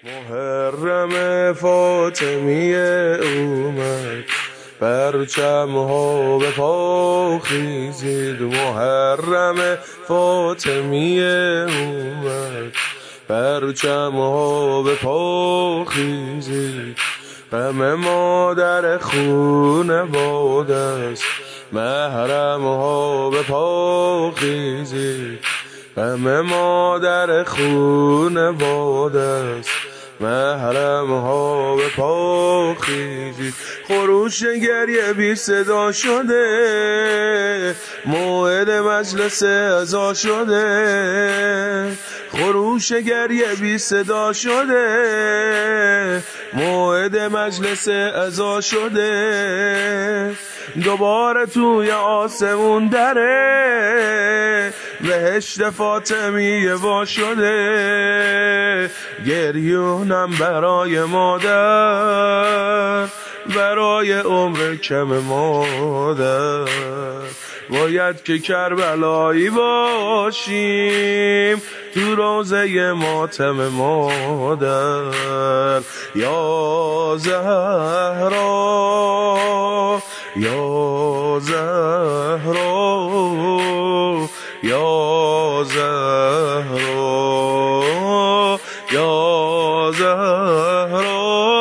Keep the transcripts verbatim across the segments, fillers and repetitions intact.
محرم فاطمیه اومد، پرچم ها به پا خیزید. محرم فاطمیه اومد، پرچم ها به پا خیزید. غم مادر خونواده است، محرم ها به پا خیزید. غم مادر خونواده است، محرم ها به پا خیزید. خروش گریه بی صدا شده، موعد مجلس عزا شده. خروش گریه بی صدا شده، موعد مجلس عزا شده. دوباره توی آسمون دره، بهشت فاطمیه وا شده. گریونم برای مادر، برای عمر کم مادر. باید که کربلایی باشیم تو روزه ماتم مادر. یا زهرا یا زهرا یا زهرا یا زهرا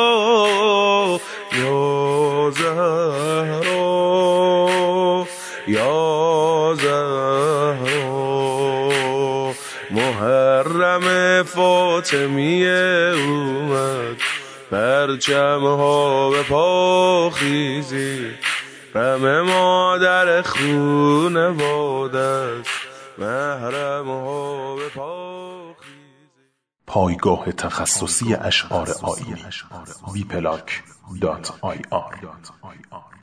یا زهرا یا زهرا. محرم فاطمیه اومد، پرچم ها به پا خیزید. غم مادر خونواده است، محرم ها به پا خیزید. پایگاه تخصصی اشعار آیینی وی پلاک دات آی آر